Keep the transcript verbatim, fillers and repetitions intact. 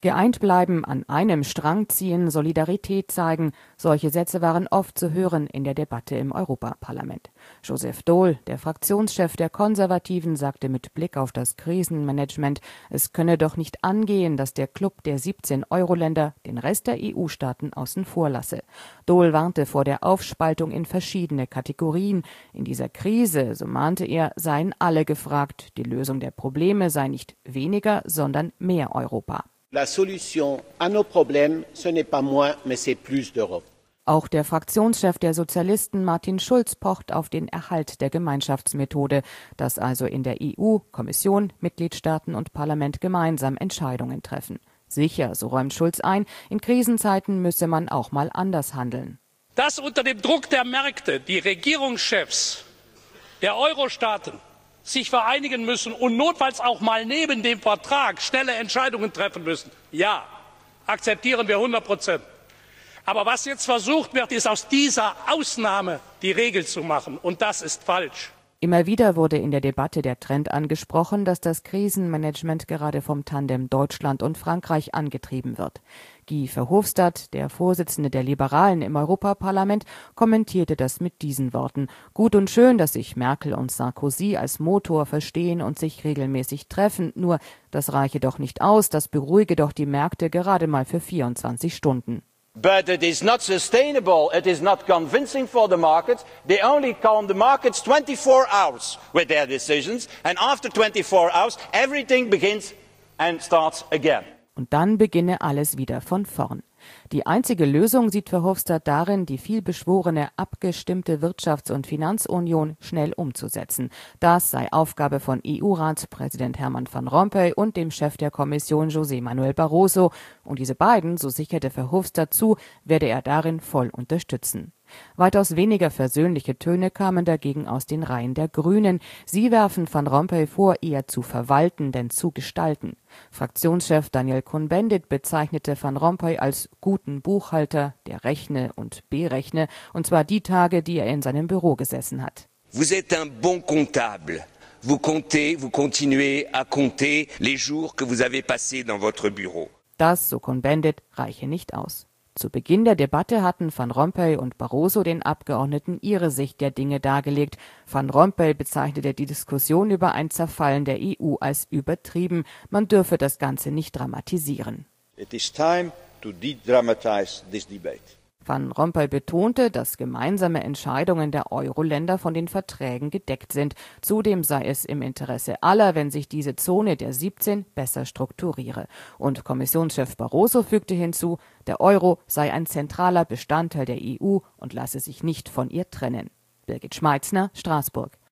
Geeint bleiben, an einem Strang ziehen, Solidarität zeigen. Solche Sätze waren oft zu hören in der Debatte im Europaparlament. Joseph Daul, der Fraktionschef der Konservativen, sagte mit Blick auf das Krisenmanagement, es könne doch nicht angehen, dass der Club der siebzehn Euro-Länder den Rest der E U-Staaten außen vor lasse. Daul warnte vor der Aufspaltung in verschiedene Kategorien. In dieser Krise, so mahnte er, seien alle gefragt. Die Lösung der Probleme sei nicht weniger, sondern mehr Europa. La solution à nos problèmes, ce n'est pas moins, mais c'est plus d'Europe. Auch der Fraktionschef der Sozialisten Martin Schulz pocht auf den Erhalt der Gemeinschaftsmethode, dass also in der E U Kommission, Mitgliedstaaten und Parlament gemeinsam Entscheidungen treffen. Sicher, so räumt Schulz ein, in Krisenzeiten müsse man auch mal anders handeln. Dass unter dem Druck der Märkte die Regierungschefs der Euro-Staaten sich vereinigen müssen und notfalls auch mal neben dem Vertrag schnelle Entscheidungen treffen müssen, ja, akzeptieren wir hundert Prozent. Aber was jetzt versucht wird, ist aus dieser Ausnahme die Regel zu machen, und das ist falsch. Immer wieder wurde in der Debatte der Trend angesprochen, dass das Krisenmanagement gerade vom Tandem Deutschland und Frankreich angetrieben wird. Guy Verhofstadt, der Vorsitzende der Liberalen im Europaparlament, kommentierte das mit diesen Worten: Gut und schön, dass sich Merkel und Sarkozy als Motor verstehen und sich regelmäßig treffen, nur das reiche doch nicht aus, das beruhige doch die Märkte gerade mal für vierundzwanzig Stunden. But it is not sustainable, it is not convincing for the markets. They only calm the markets twenty-four hours with their decisions, and after twenty-four hours everything begins and starts again. Und dann beginne alles wieder von vorn. Die einzige Lösung sieht Verhofstadt darin, die vielbeschworene, abgestimmte Wirtschafts- und Finanzunion schnell umzusetzen. Das sei Aufgabe von E U-Ratspräsident Herman Van Rompuy und dem Chef der Kommission José Manuel Barroso. Und diese beiden, so sicherte Verhofstadt zu, werde er darin voll unterstützen. Weitaus weniger versöhnliche Töne kamen dagegen aus den Reihen der Grünen. Sie werfen Van Rompuy vor, eher zu verwalten, denn zu gestalten. Fraktionschef Daniel Cohn-Bendit bezeichnete Van Rompuy als guten Buchhalter, der rechne und berechne, und zwar die Tage, die er in seinem Büro gesessen hat. Vous êtes un bon comptable. Vous comptez, vous continuez à compter les jours que vous avez passés dans votre bureau. Das, so Cohn-Bendit, reiche nicht aus. Zu Beginn der Debatte hatten Van Rompuy und Barroso den Abgeordneten ihre Sicht der Dinge dargelegt. Van Rompuy bezeichnete die Diskussion über ein Zerfallen der E U als übertrieben. Man dürfe das Ganze nicht dramatisieren. It is time to de-dramatize this debate. Van Rompuy betonte, dass gemeinsame Entscheidungen der Euro-Länder von den Verträgen gedeckt sind. Zudem sei es im Interesse aller, wenn sich diese Zone der siebzehn besser strukturiere. Und Kommissionschef Barroso fügte hinzu, der Euro sei ein zentraler Bestandteil der E U und lasse sich nicht von ihr trennen. Birgit Schmeitzner, Straßburg.